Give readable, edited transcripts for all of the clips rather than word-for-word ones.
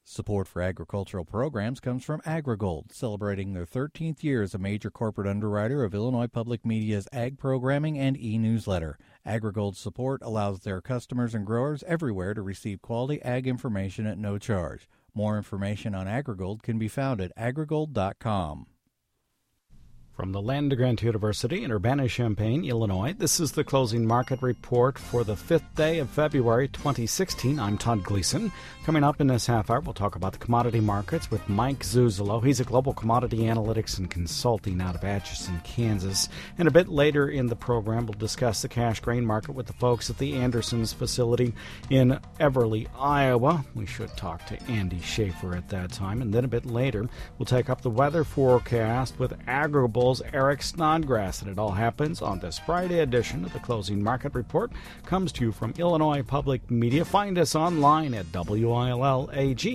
Support for agricultural programs comes from AgriGold, celebrating their 13th year as a major corporate underwriter of Illinois Public Media's ag programming and e-newsletter. AgriGold's support allows their customers and growers everywhere to receive quality ag information at no charge. More information on AgriGold can be found at agrigold.com. From the Land-Grant University in Urbana-Champaign, Illinois, this is the closing market report for the 5th day of February 2016. I'm Todd Gleason. Coming up in this half hour, we'll talk about the commodity markets with Mike Zuzolo. He's a global commodity analytics and consulting out of Atchison, Kansas. And a bit later in the program, we'll discuss the cash grain market with the folks at the Andersons facility in Everly, Iowa. We should talk to Andy Schaefer at that time. And then a bit later, we'll take up the weather forecast with Agribulls Eric Snodgrass, and it all happens on this Friday edition of the Closing Market Report. Comes to you from Illinois Public Media. Find us online at WILLAG.org.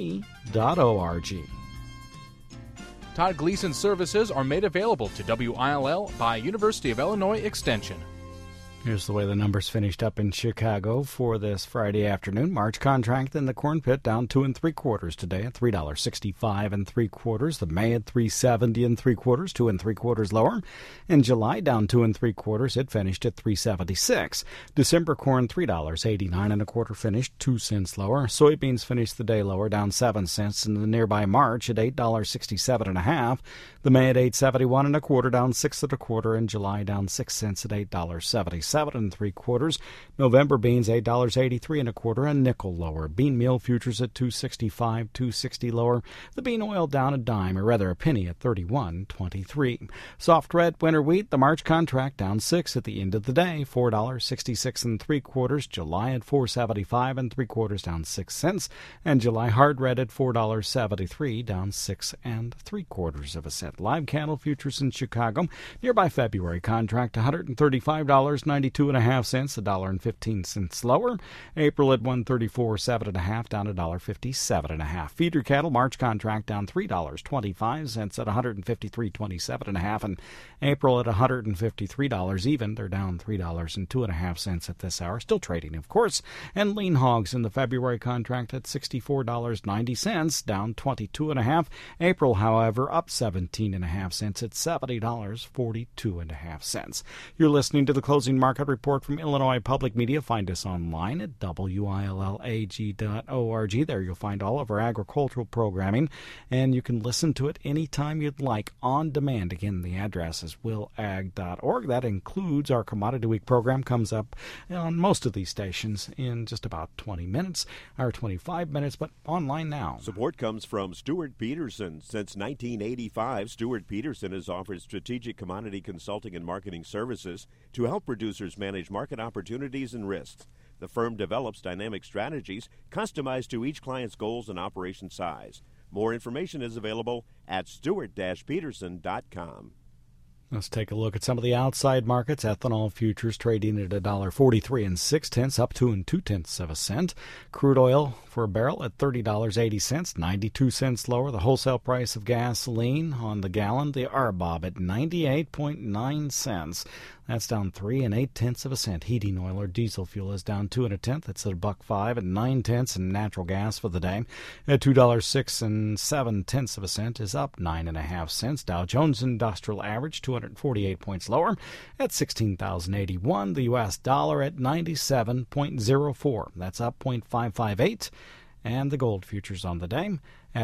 Todd Gleason services are made available to WILL by University of Illinois Extension. Here's the way the numbers finished up in Chicago for this Friday afternoon. March contract in the corn pit down 2 3/4 today at $3.65 3/4. The May at $3.70 3/4, 2 3/4 lower. In July down 2 3/4. It finished at $3.76. December corn $3.89 1/4 finished 2 cents lower. Soybeans finished the day lower, down 7 cents. In the nearby March at $8.67 1/2. The May at $8.71 1/4, down 6 1/4. In July down 6 cents at $8.77 3/4. November beans $8.83 1/4, a nickel lower. Bean meal futures at $2.65, $2.60 lower. The bean oil down a dime, or rather a penny, at $31.23. Soft red winter wheat, the March contract down 6 at the end of the day, $4.66 3/4. July at $4.75 3/4, down 6 cents. And July hard red at $4.73, down 6 3/4 cents. Live cattle futures in Chicago, nearby February contract $135.92 1/2, $1.15 lower. April at $134.7 1/2, down $1.57 1/2. Feeder cattle March contract down $3.25 at $153.27 1/2, and April at $153 even. They're down $3.02 1/2 at this hour. Still trading, of course. And lean hogs in the February contract at $64.90, down 22 1/2. April, however, up 17 1/2 at $70.42 1/2. You're listening to the Closing Market Report from Illinois Public Media. Find us online at WILLAG.org. There you'll find all of our agricultural programming, and you can listen to it anytime you'd like on demand. Again, the address is WILLAG.org. That includes our Commodity Week program. Comes up on most of these stations in just about 20 minutes, or 25 minutes, but online now. Support comes from Stuart Peterson. Since 1985, Stuart Peterson has offered strategic commodity consulting and marketing services to help producers manage market opportunities and risks. The firm develops dynamic strategies customized to each client's goals and operation size. More information is available at stewart-peterson.com. Let's take a look at some of the outside markets. Ethanol futures trading at $1.43 6/10, up 2 2/10 cents. Crude oil for a barrel at $30.80, 92 cents lower. The wholesale price of gasoline on the gallon, the RBOB, at 98.9 cents. That's down 3 8/10 cents. Heating oil or diesel fuel is down 2 1/10. It's at $1.05 9/10, and natural gas for the day at $2.06 7/10 cents is up 9 1/2 cents. Dow Jones Industrial Average 248 points lower at 16,081. The U.S. dollar at 97.04. That's up 0.558. And the gold futures on the day at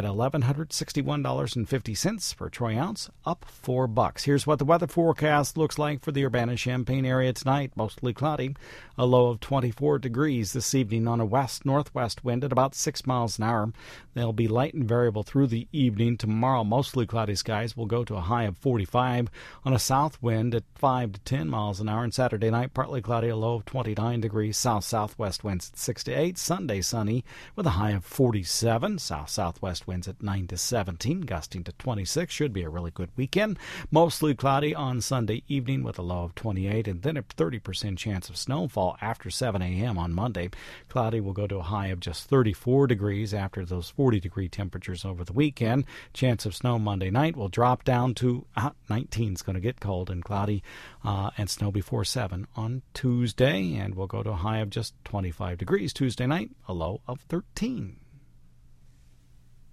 $1,161.50 per troy ounce, up $4. Here's what the weather forecast looks like for the Urbana-Champaign area tonight. Mostly cloudy, a low of 24 degrees this evening on a west-northwest wind at about 6 miles an hour. They'll be light and variable through the evening. Tomorrow, mostly cloudy skies will go to a high of 45 on a south wind at 5 to 10 miles an hour. And Saturday night, partly cloudy, a low of 29 degrees. South-southwest winds at 6 to 8. Sunday, sunny with a high of 47. South-southwest winds at 9 to 17, gusting to 26. Should be a really good weekend. Mostly cloudy on Sunday evening with a low of 28, and then a 30% chance of snowfall after 7 a.m. on Monday. Cloudy will go to a high of just 34 degrees after those 40-degree temperatures over the weekend. Chance of snow Monday night will drop down to 19. It's going to get cold and cloudy and snow before 7 on Tuesday, and we'll go to a high of just 25 degrees Tuesday night, a low of 13.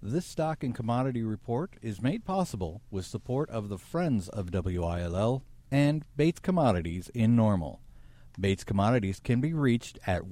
This stock and commodity report is made possible with support of the Friends of WILL and Bates Commodities in Normal. Bates Commodities can be reached at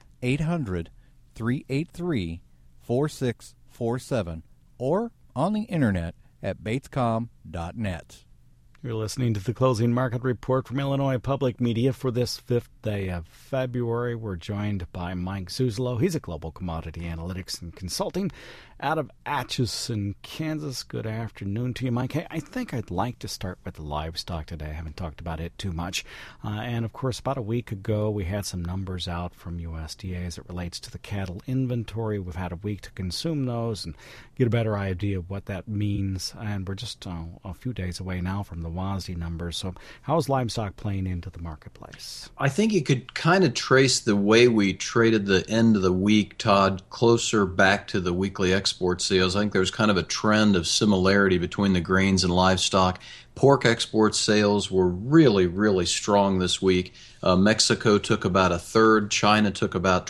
1-800-383-4647 or on the internet at batescom.net. You're listening to the Closing Market Report from Illinois Public Media for this 5th day of February. We're joined by Mike Zuzolo. He's a global commodity analytics and consulting out of Atchison, Kansas. Good afternoon to you, Mike. Hey, I think I'd like to start with the livestock today. I haven't talked about it too much. And, of course, about a week ago, we had some numbers out from USDA as it relates to the cattle inventory. We've had a week to consume those and get a better idea of what that means. And we're just a few days away now from the WASDE numbers. So how is livestock playing into the marketplace? I think you could kind of trace the way we traded the end of the week, Todd, closer back to the weekly export sales. I think there's kind of a trend of similarity between the grains and livestock. Pork export sales were really, really strong this week. Mexico took about a third. China took about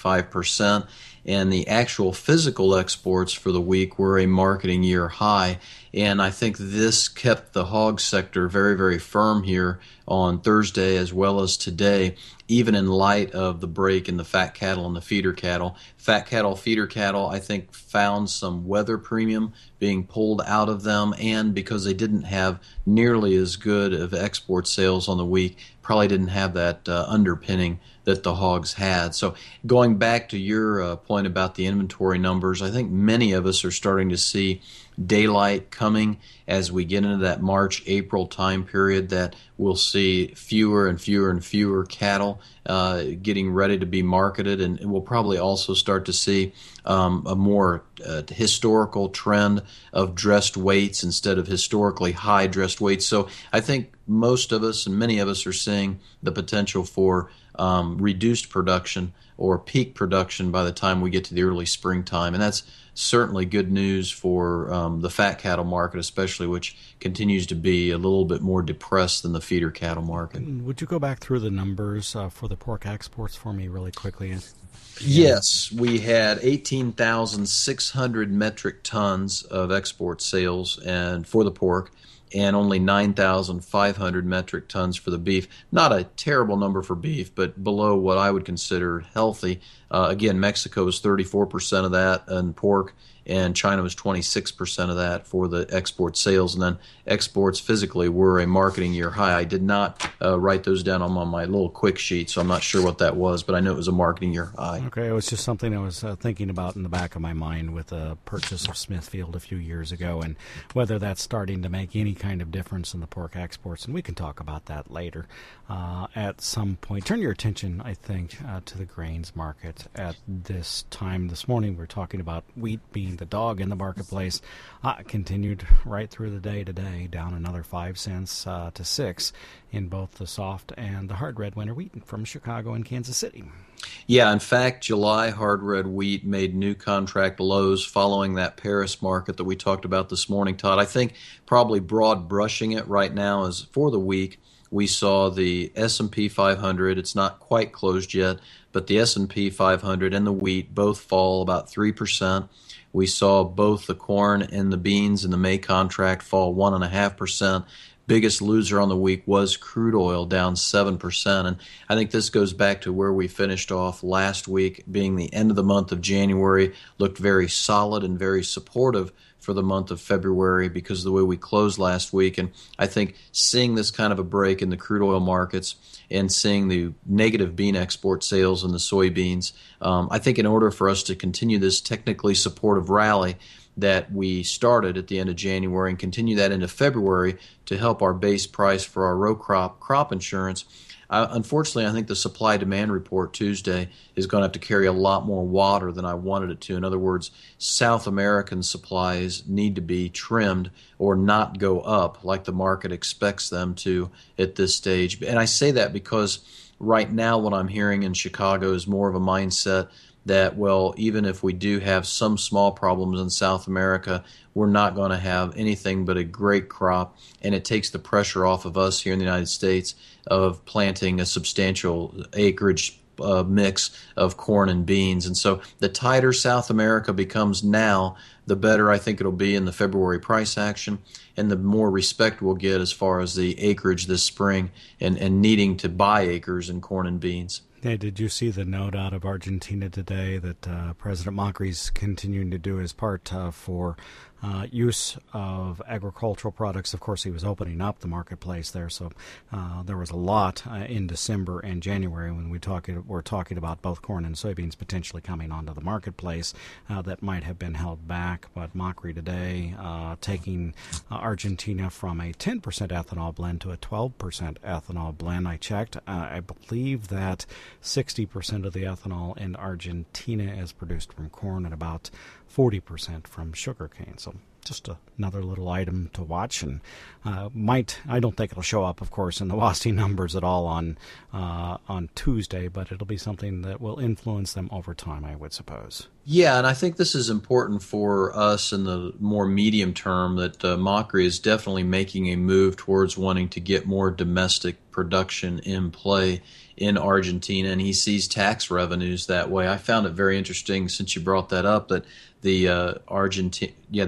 25%. And the actual physical exports for the week were a marketing year high. And I think this kept the hog sector very, very firm here on Thursday as well as today, even in light of the break in the fat cattle and the feeder cattle. Fat cattle, feeder cattle, I think found some weather premium being pulled out of them, and because they didn't have nearly as good of export sales on the week, probably didn't have that underpinning that the hogs had. So going back to your point about the inventory numbers, I think many of us are starting to see daylight coming as we get into that March-April time period, that we'll see fewer and fewer and fewer cattle getting ready to be marketed, and we'll probably also start to see a more historical trend of dressed weights instead of historically high dressed weights. So I think most of us and many of us are seeing the potential for reduced production or peak production by the time we get to the early springtime. And that's certainly good news for the fat cattle market, especially, which continues to be a little bit more depressed than the feeder cattle market. Would you go back through the numbers for the pork exports for me really quickly? Yes, we had 18,600 metric tons of export sales and for the pork, and only 9,500 metric tons for the beef. Not a terrible number for beef, but below what I would consider healthy. Again, Mexico was 34% of that in pork, and China was 26% of that for the export sales. And then exports physically were a marketing year high. I did not write those down on my little quick sheet, so I'm not sure what that was, but I know it was a marketing year high. Okay, it was just something I was thinking about in the back of my mind with the purchase of Smithfield a few years ago, and whether that's starting to make any kind of difference in the pork exports. And we can talk about that later at some point. Turn your attention, I think, to the grains market at this time. This morning we're talking about wheat being the dog in the marketplace. Continued right through the day today, down another 5 cents to 6 in both the soft and the hard red winter wheat from Chicago and Kansas City. Yeah, in fact, July hard red wheat made new contract lows following that Paris market that we talked about this morning, Todd. I think probably broad brushing it right now is for the week. We saw the S&P 500. It's not quite closed yet, but the S&P 500 and the wheat both fall about 3%. We saw both the corn and the beans in the May contract fall 1.5%. Biggest loser on the week was crude oil, down 7%. And I think this goes back to where we finished off last week, being the end of the month of January, looked very solid and very supportive for the month of February because of the way we closed last week. And I think seeing this kind of a break in the crude oil markets and seeing the negative bean export sales in the soybeans, I think in order for us to continue this technically supportive rally that we started at the end of January and continue that into February to help our base price for our row crop insurance, unfortunately, I think the supply-demand report Tuesday is going to have to carry a lot more water than I wanted it to. In other words, South American supplies need to be trimmed or not go up like the market expects them to at this stage. And I say that because right now what I'm hearing in Chicago is more of a mindset that, well, even if we do have some small problems in South America, we're not going to have anything but a great crop, and it takes the pressure off of us here in the United States of planting a substantial acreage mix of corn and beans. And so the tighter South America becomes now, the better I think it'll be in the February price action, and the more respect we'll get as far as the acreage this spring and needing to buy acres in corn and beans. Hey, did you see the note out of Argentina today that President Macri's continuing to do his part for use of agricultural products? Of course, he was opening up the marketplace there, so there was a lot in December and January when we're talking about both corn and soybeans potentially coming onto the marketplace that might have been held back. But Macri today taking Argentina from a 10% ethanol blend to a 12% ethanol blend. I checked. I believe that 60% of the ethanol in Argentina is produced from corn and about 40% from sugarcane. So just another little item to watch, and I don't think it'll show up, of course, in the WASDE numbers at all on Tuesday, but it'll be something that will influence them over time, I would suppose. Yeah, and I think this is important for us in the more medium term, that Macri is definitely making a move towards wanting to get more domestic production in play in Argentina, and he sees tax revenues that way. I found it very interesting, since you brought that up, that the Argentine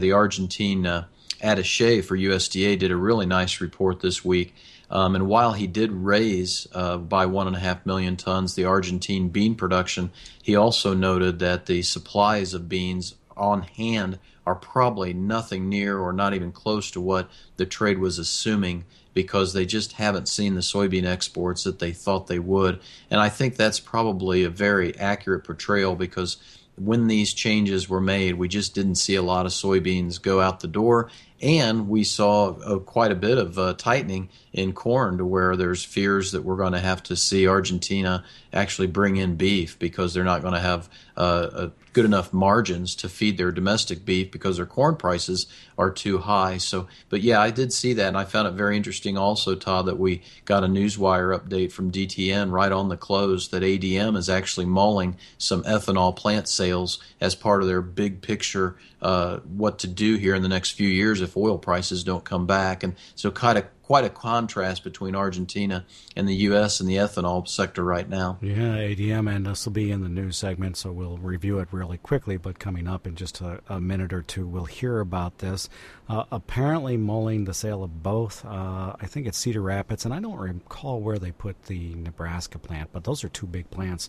attaché for USDA did a really nice report this week. And while he did raise by 1.5 million tons the Argentine bean production, he also noted that the supplies of beans on hand are probably nothing near or not even close to what the trade was assuming, because they just haven't seen the soybean exports that they thought they would. And I think that's probably a very accurate portrayal, because when these changes were made, we just didn't see a lot of soybeans go out the door, and we saw quite a bit of tightening in corn, to where there's fears that we're going to have to see Argentina actually bring in beef, because they're not going to have good enough margins to feed their domestic beef because their corn prices are too high. So, but yeah, I did see that, and I found it very interesting also, Todd, that we got a Newswire update from DTN right on the close that ADM is actually mulling some ethanol plant sales as part of their big picture, what to do here in the next few years if oil prices don't come back. And so quite a contrast between Argentina and the U.S. and the ethanol sector right now. Yeah, ADM, and this will be in the news segment, so we'll review it really quickly, but coming up in just a minute or two, we'll hear about this. Apparently mulling the sale of both, I think it's Cedar Rapids, and I don't recall where they put the Nebraska plant, but those are two big plants,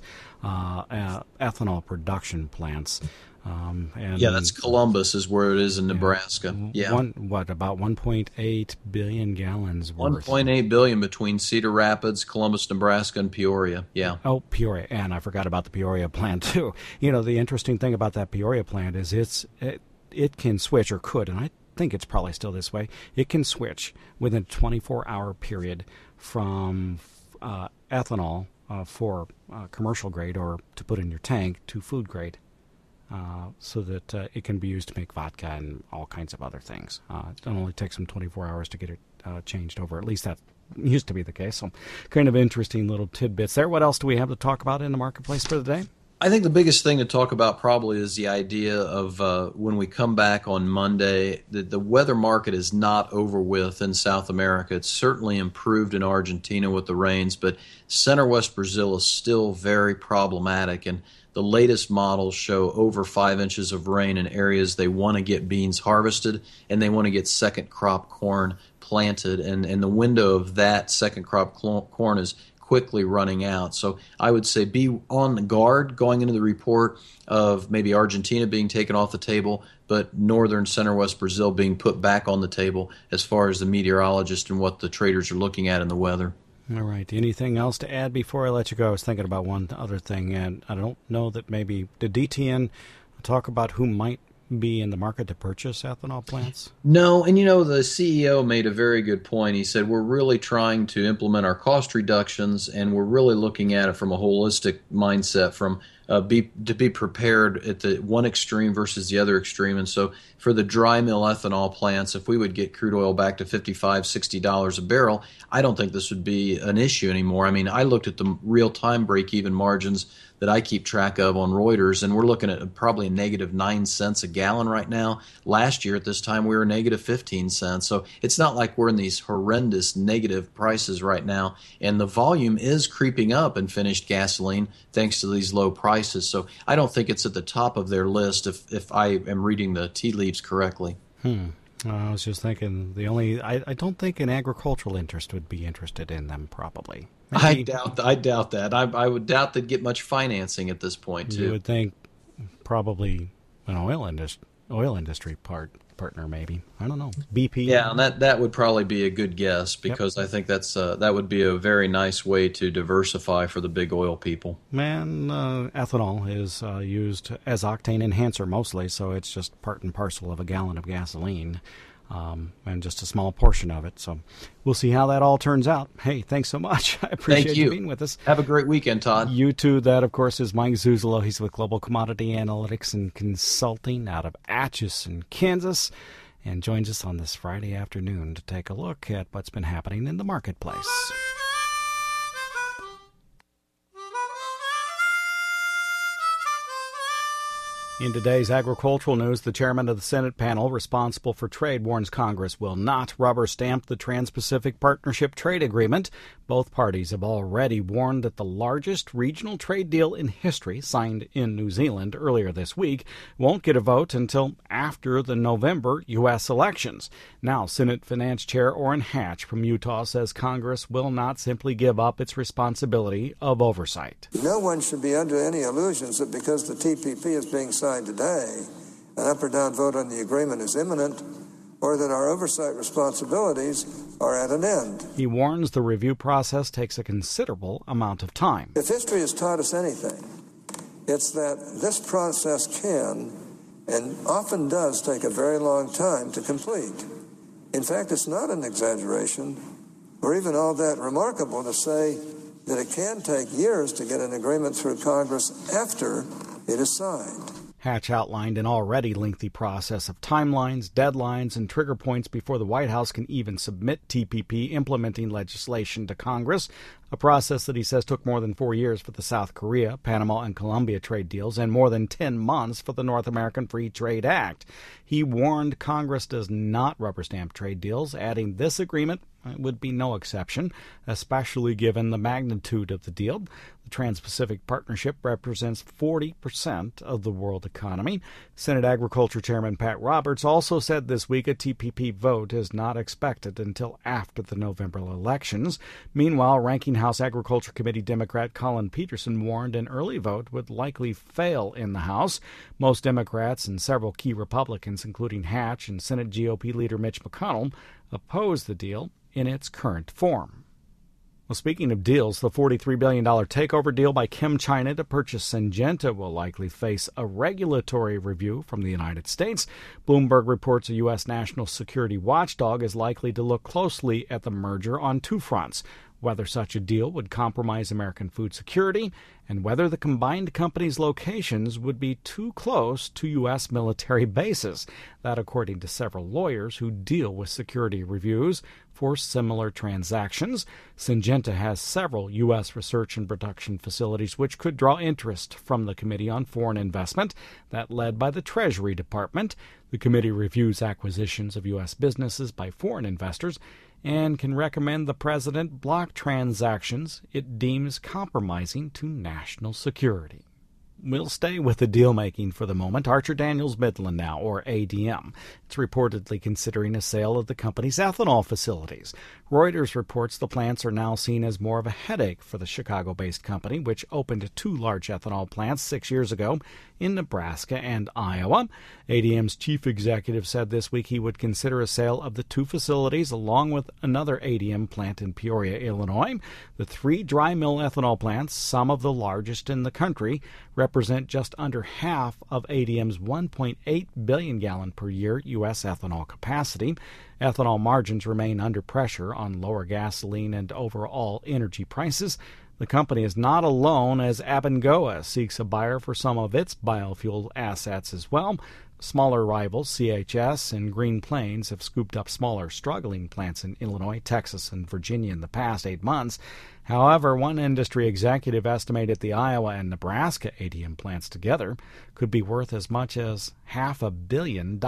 ethanol production plants. And that's Columbus is where it is in Nebraska. Yeah. About 1.8 billion gallons worth. 1.8 billion between Cedar Rapids, Columbus, Nebraska, and Peoria. Yeah. Oh, Peoria. And I forgot about the Peoria plant, too. You know, the interesting thing about that Peoria plant is it can switch, or could, and I think it's probably still this way, it can switch within a 24-hour period from ethanol for commercial grade or to put in your tank to food grade. So that it can be used to make vodka and all kinds of other things. It only takes them 24 hours to get it changed over. At least that used to be the case. So kind of interesting little tidbits there. What else do we have to talk about in the marketplace for the day? I think the biggest thing to talk about probably is the idea of when we come back on Monday, the weather market is not over with in South America. It's certainly improved in Argentina with the rains, but center west Brazil is still very problematic, and the latest models show over 5 inches of rain in areas they want to get beans harvested, and they want to get second crop corn planted, and the window of that second crop corn is quickly running out. So I would say be on the guard going into the report of maybe Argentina being taken off the table, but northern center west Brazil being put back on the table as far as the meteorologist and what the traders are looking at in the weather. All right. Anything else to add before I let you go? I was thinking about one other thing, and I don't know that maybe did DTN talk about who might be in the market to purchase ethanol plants? No, and the CEO made a very good point. He said, we're really trying to implement our cost reductions, and we're really looking at it from a holistic mindset, from to be prepared at the one extreme versus the other extreme. And so for the dry mill ethanol plants, if we would get crude oil back to $55, $60 a barrel, I don't think this would be an issue anymore. I mean, I looked at the real-time break-even margins that I keep track of on Reuters, and we're looking at probably a negative 9 cents a gallon right now. Last year at this time, we were negative 15 cents. So it's not like we're in these horrendous negative prices right now. And the volume is creeping up in finished gasoline thanks to these low prices. So I don't think it's at the top of their list if I am reading the tea leaves correctly. I was just thinking I don't think an agricultural interest would be interested in them, probably. Maybe. I doubt that. I would doubt they'd get much financing at this point, too. You would think probably an oil industry partner, maybe. I don't know. BP. Yeah, and that would probably be a good guess, because I think that would be a very nice way to diversify for the big oil people. Man, ethanol is used as octane enhancer mostly, so it's just part and parcel of a gallon of gasoline. And just a small portion of it. So we'll see how that all turns out. Hey, thanks so much. I appreciate you being with us. Have a great weekend, Todd. You too. That, of course, is Mike Zuzolo. He's with Global Commodity Analytics and Consulting out of Atchison, Kansas, and joins us on this Friday afternoon to take a look at what's been happening in the marketplace. In today's agricultural news, the chairman of the Senate panel responsible for trade warns Congress will not rubber stamp the Trans-Pacific Partnership Trade Agreement. Both parties have already warned that the largest regional trade deal in history, signed in New Zealand earlier this week, won't get a vote until after the November U.S. elections. Now, Senate Finance Chair Orrin Hatch from Utah says Congress will not simply give up its responsibility of oversight. No one should be under any illusions that because the TPP is being signed today, an up or down vote on the agreement is imminent, or that our oversight responsibilities are at an end. He warns the review process takes a considerable amount of time. If history has taught us anything, it's that this process can and often does take a very long time to complete. In fact, it's not an exaggeration or even all that remarkable to say that it can take years to get an agreement through Congress after it is signed. Hatch outlined an already lengthy process of timelines, deadlines, and trigger points before the White House can even submit TPP implementing legislation to Congress, a process that he says took more than 4 years for the South Korea, Panama, and Colombia trade deals, and more than 10 months for the North American Free Trade Act. He warned Congress does not rubber stamp trade deals, adding this agreement would be no exception, especially given the magnitude of the deal. The Trans-Pacific Partnership represents 40% of the world economy. Senate Agriculture Chairman Pat Roberts also said this week a TPP vote is not expected until after the November elections. Meanwhile, Ranking House Agriculture Committee Democrat Colin Peterson warned an early vote would likely fail in the House. Most Democrats and several key Republicans, including Hatch and Senate GOP leader Mitch McConnell, oppose the deal in its current form. Well, speaking of deals, the $43 billion takeover deal by ChemChina to purchase Syngenta will likely face a regulatory review from the United States. Bloomberg reports a U.S. national security watchdog is likely to look closely at the merger on two fronts: whether such a deal would compromise American food security, and whether the combined company's locations would be too close to U.S. military bases. That, according to several lawyers who deal with security reviews for similar transactions. Syngenta has several U.S. research and production facilities which could draw interest from the Committee on Foreign Investment, that led by the Treasury Department. The committee reviews acquisitions of U.S. businesses by foreign investors and can recommend the president block transactions it deems compromising to national security. We'll stay with the deal-making for the moment. Archer Daniels Midland now, or ADM. It's reportedly considering a sale of the company's ethanol facilities. Reuters reports the plants are now seen as more of a headache for the Chicago-based company, which opened two large ethanol plants 6 years ago in Nebraska and Iowa. ADM's chief executive said this week he would consider a sale of the two facilities along with another ADM plant in Peoria, Illinois. The three dry mill ethanol plants, some of the largest in the country, represent just under half of ADM's 1.8 billion gallon per year U.S. ethanol capacity. Ethanol margins remain under pressure on lower gasoline and overall energy prices. The company is not alone, as Abengoa seeks a buyer for some of its biofuel assets as well. smaller rivals, CHS and Green Plains, have scooped up smaller, struggling plants in Illinois, Texas, and Virginia in the past 8 months. However, one industry executive estimated the Iowa and Nebraska ADM plants together could be worth as much as $500 million.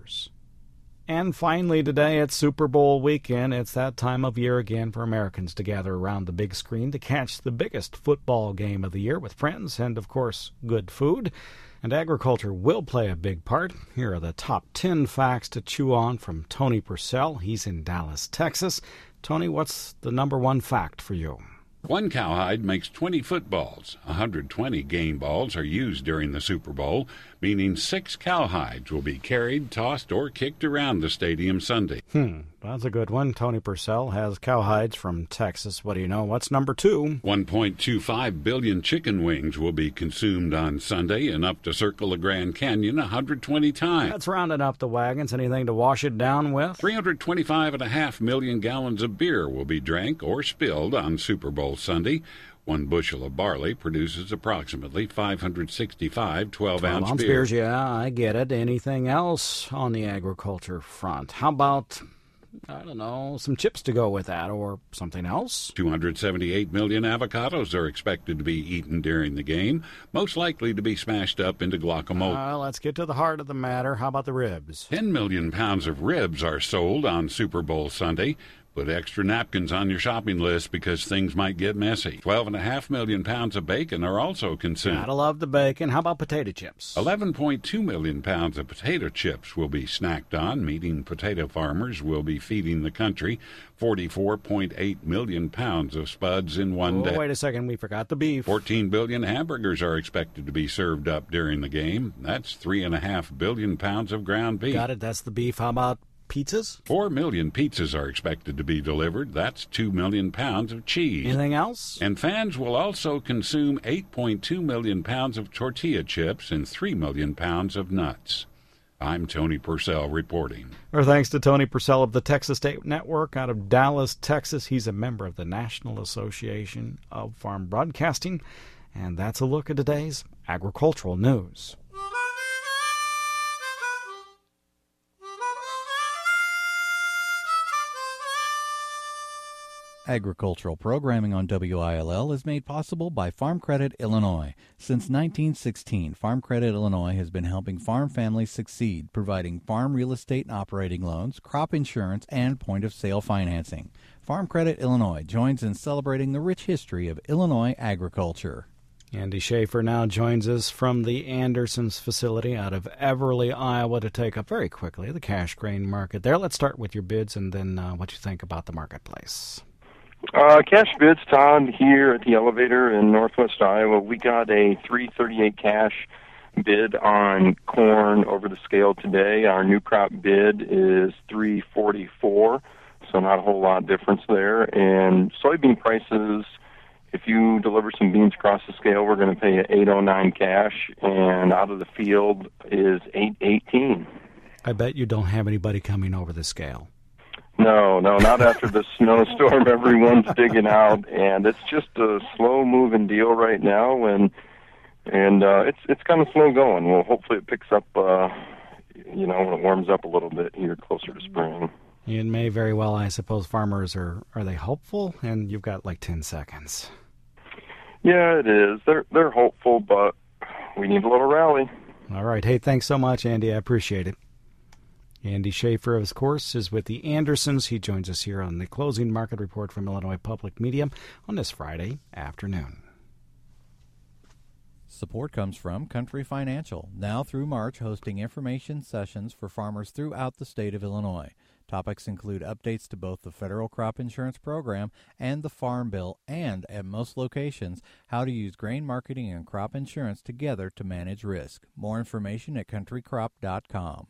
And finally today, it's Super Bowl weekend. It's that time of year again for Americans to gather around the big screen to catch the biggest football game of the year with friends and, of course, good food. And agriculture will play a big part. Here are the top 10 facts to chew on from Tony Purcell. He's in Dallas, Texas. Tony, what's the number one fact for you? One cowhide makes 20 footballs. 120 game balls are used during the Super Bowl, meaning 6 cowhides will be carried, tossed, or kicked around the stadium Sunday. That's a good one. Tony Purcell has cowhides from Texas. What do you know? What's number 2? 1.25 billion chicken wings will be consumed on Sunday, enough to circle the Grand Canyon 120 times. That's rounding up the wagons. Anything to wash it down with? 325.5 million gallons of beer will be drank or spilled on Super Bowl Sunday. 1 bushel of barley produces approximately 565 12-ounce beers. Yeah, I get it. Anything else on the agriculture front? How about, I don't know, some chips to go with that or something else? 278 million avocados are expected to be eaten during the game, most likely to be smashed up into guacamole. Let's get to the heart of the matter. How about the ribs? 10 million pounds of ribs are sold on Super Bowl Sunday. Put extra napkins on your shopping list because things might get messy. 12.5 million pounds of bacon are also consumed. Gotta love the bacon. How about potato chips? 11.2 million pounds of potato chips will be snacked on, meaning potato farmers will be feeding the country 44.8 million pounds of spuds in one day. Wait a second, we forgot the beef. 14 billion hamburgers are expected to be served up during the game. That's 3.5 billion pounds of ground beef. Got it, that's the beef. How about pizzas? 4 million pizzas are expected to be delivered. That's 2 million pounds of cheese. Anything else? And fans will also consume 8.2 million pounds of tortilla chips and 3 million pounds of nuts. I'm Tony Purcell reporting. Our thanks to Tony Purcell of the Texas State Network out of Dallas, Texas. He's a member of the National Association of Farm Broadcasting. And that's a look at today's agricultural news. Agricultural programming on WILL is made possible by Farm Credit Illinois. Since 1916, Farm Credit Illinois has been helping farm families succeed, providing farm real estate and operating loans, crop insurance, and point-of-sale financing. Farm Credit Illinois joins in celebrating the rich history of Illinois agriculture. Andy Schaefer now joins us from the Andersons facility out of Everly, Iowa, to take up very quickly the cash grain market there. Let's start with your bids and then what you think about the marketplace. Cash bids, Todd, here at the elevator in northwest Iowa. We got a $3.38 cash bid on corn over the scale today. Our new crop bid is $3.44, so not a whole lot of difference there. And soybean prices, if you deliver some beans across the scale, we're going to pay you $8.09 cash, and out of the field is $8.18. I bet you don't have anybody coming over the scale. No, not after the snowstorm. Everyone's digging out, and it's just a slow-moving deal right now, and it's kind of slow going. Well, hopefully it picks up, when it warms up a little bit here closer to spring. It may very well, I suppose, farmers are they hopeful? And you've got like 10 seconds. Yeah, it is. They're hopeful, but we need a little rally. All right. Hey, thanks so much, Andy. I appreciate it. Andy Schaefer, of course, is with the Andersons. He joins us here on the Closing Market Report from Illinois Public Media on this Friday afternoon. Support comes from Country Financial, now through March hosting information sessions for farmers throughout the state of Illinois. Topics include updates to both the federal crop insurance program and the Farm Bill, and at most locations, how to use grain marketing and crop insurance together to manage risk. More information at countrycrop.com.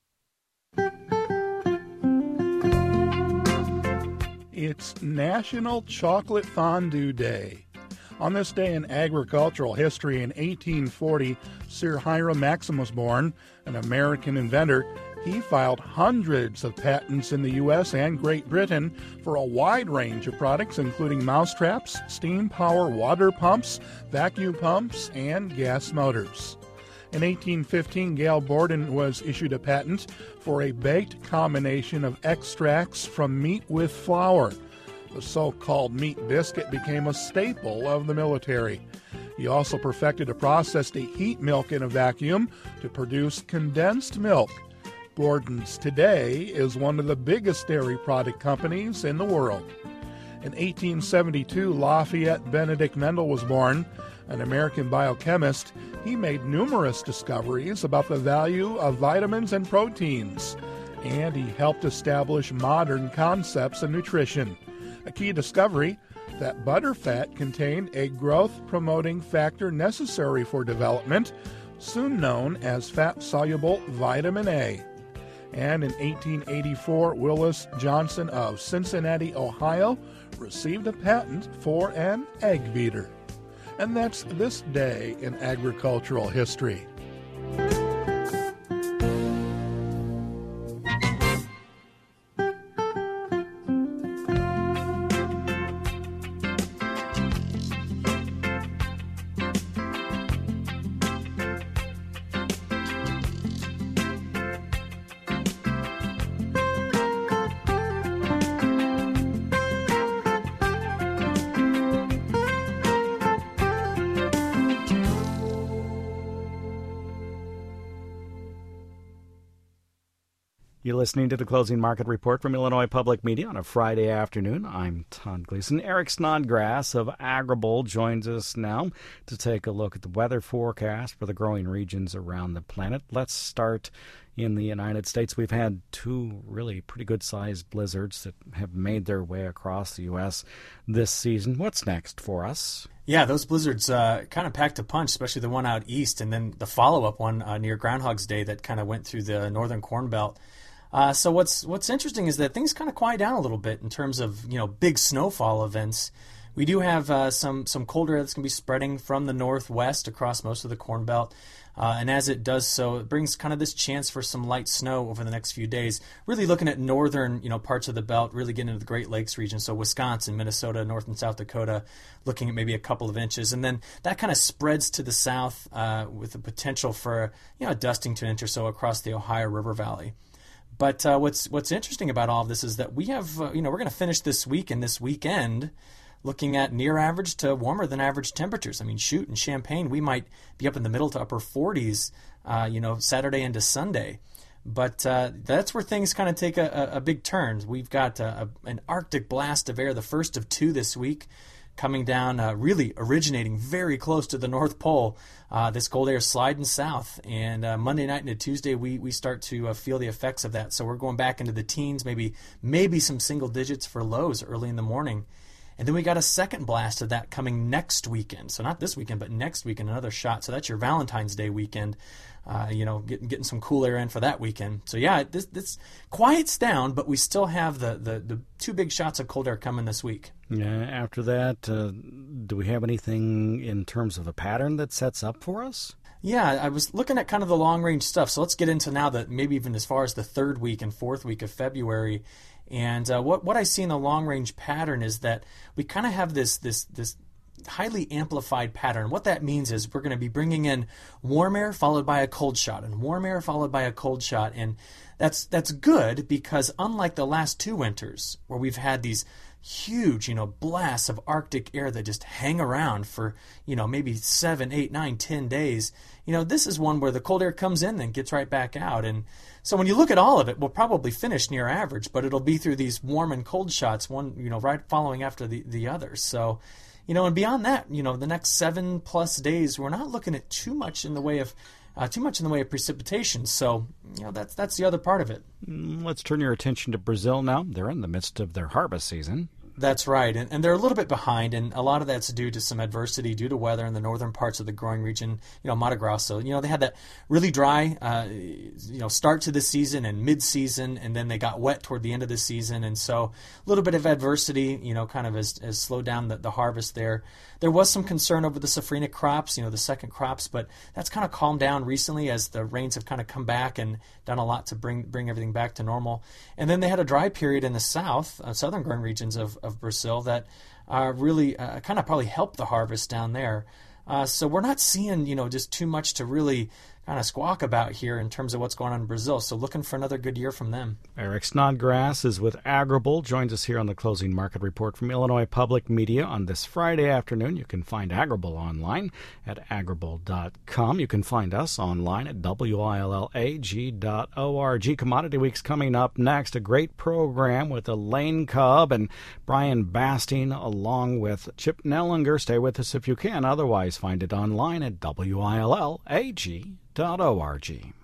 It's National Chocolate Fondue Day. On this day in agricultural history in 1840, Sir Hiram Maxim was born, an American inventor. He filed hundreds of patents in the U.S. and Great Britain for a wide range of products, including mousetraps, steam power water pumps, vacuum pumps, and gas motors. In 1815, Gail Borden was issued a patent for a baked combination of extracts from meat with flour. The so-called meat biscuit became a staple of the military. He also perfected a process to heat milk in a vacuum to produce condensed milk. Borden's today is one of the biggest dairy product companies in the world. In 1872, Lafayette Benedict Mendel was born. An American biochemist, he made numerous discoveries about the value of vitamins and proteins, and he helped establish modern concepts in nutrition. A key discovery, that butterfat contained a growth-promoting factor necessary for development, soon known as fat-soluble vitamin A. And in 1884, Willis Johnson of Cincinnati, Ohio, received a patent for an egg beater. And that's this day in agricultural history. You're listening to the Closing Market Report from Illinois Public Media on a Friday afternoon. I'm Todd Gleason. Eric Snodgrass of Agribold joins us now to take a look at the weather forecast for the growing regions around the planet. Let's start in the United States. We've had two really pretty good-sized blizzards that have made their way across the U.S. this season. What's next for us? Yeah, those blizzards kind of packed a punch, especially the one out east, and then the follow-up one near Groundhog's Day that kind of went through the northern Corn Belt. So what's interesting is that things kind of quiet down a little bit in terms of big snowfall events. We do have some colder air that's going to be spreading from the northwest across most of the Corn Belt. And as it does so, it brings kind of this chance for some light snow over the next few days. Really looking at northern, parts of the belt, really getting into the Great Lakes region. So Wisconsin, Minnesota, North and South Dakota, looking at maybe a couple of inches. And then that kind of spreads to the south with the potential for, a dusting to an inch or so across the Ohio River Valley. But what's interesting about all of this is that we have, we're going to finish this week and this weekend looking at near average to warmer than average temperatures. I mean, shoot, in Champaign, we might be up in the middle to upper 40s, Saturday into Sunday. But that's where things kind of take a big turn. We've got an Arctic blast of air, the first of two this week, coming down, really originating very close to the North Pole. This cold air sliding south, and Monday night into Tuesday, we start to feel the effects of that. So we're going back into the teens, maybe some single digits for lows early in the morning. And then we got a second blast of that coming next weekend. So not this weekend, but next weekend, another shot. So that's your Valentine's Day weekend, getting some cool air in for that weekend. So yeah, this quiets down, but we still have the two big shots of cold air coming this week. Yeah. After that, do we have anything in terms of a pattern that sets up for us? Yeah, I was looking at kind of the long-range stuff. So let's get into now that maybe even as far as the third week and fourth week of February. And what I see in the long-range pattern is that we kind of have this highly amplified pattern. What that means is we're going to be bringing in warm air followed by a cold shot, and warm air followed by a cold shot. And that's good because unlike the last two winters where we've had these huge, blasts of Arctic air that just hang around for, maybe 7, 8, 9, 10 days, this is one where the cold air comes in and gets right back out. And so when you look at all of it, we'll probably finish near average, but it'll be through these warm and cold shots, one, right following after the other. So, and beyond that, the next 7+ days, we're not looking at too much in the way of precipitation. So, that's the other part of it. Let's turn your attention to Brazil now. They're in the midst of their harvest season. That's right, and they're a little bit behind, and a lot of that's due to some adversity due to weather in the northern parts of the growing region, Mato Grosso. They had that really dry, start to the season and mid-season, and then they got wet toward the end of the season, and so a little bit of adversity, kind of has slowed down the harvest there. There was some concern over the safrinha crops, the second crops, but that's kind of calmed down recently as the rains have kind of come back and done a lot to bring everything back to normal. And then they had a dry period in the southern growing regions of Brazil that really kind of probably helped the harvest down there. So we're not seeing, just too much to really kind of squawk about here in terms of what's going on in Brazil. So looking for another good year from them. Eric Snodgrass is with Agribull, joins us here on the Closing Market Report from Illinois Public Media on this Friday afternoon. You can find Agribull online at agribull.com. You can find us online at willag.org. Commodity Week's coming up next. A great program with Elaine Cobb and Brian Bastine along with Chip Nellinger. Stay with us if you can. Otherwise, find it online at willag.org.